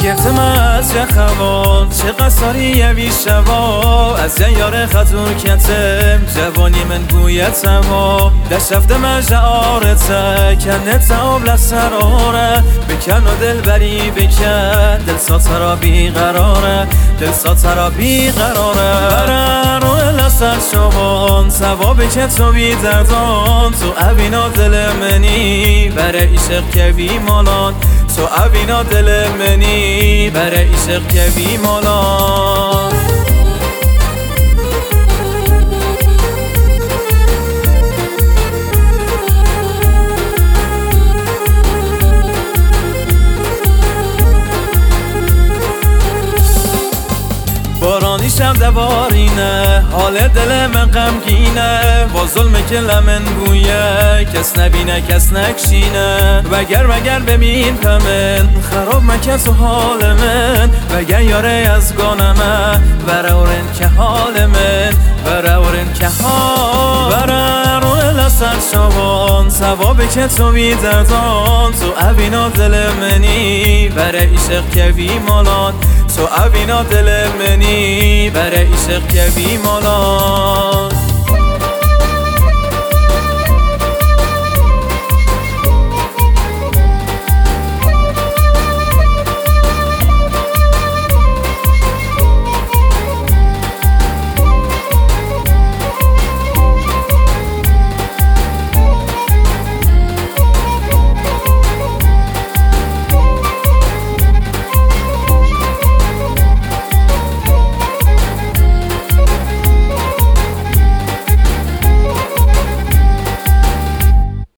گفتم از چه خوان چه قصاری یوی شوا از یار خطور کتم جوانی من گویتم دست رفتم از جعارته کنت عبل سراره بکن و دل بری بکن دل ساترا بیقراره دل ساترا بیقراره برن رو لسر شوان ثواب که تو بیدردان تو اوینا دل منی بره عشق که بی مالان تو اوینا دل منی بره عشق که بی مالان بارانی شب دوارینه حال دل من غمگینه با ظلم که لمن بویه کس نبینه کس نکشینه وگر ببین پمن خراب مکن تو حال من وگر یاره از گانمه بره اورن که حال من بره اورن که حال بره رو لسر شوان ثواب که تو بیدردان تو اوینا دل منی بره عشق که بی مالان تو اوینا دل منی بره عشق که بی مالان